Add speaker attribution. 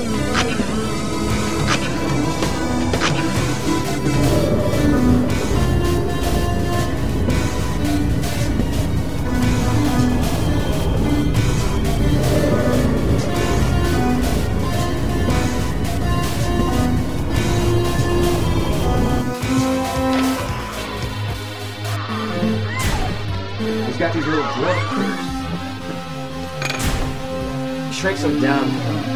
Speaker 1: He's got these little dwarf critters. He shrinks them down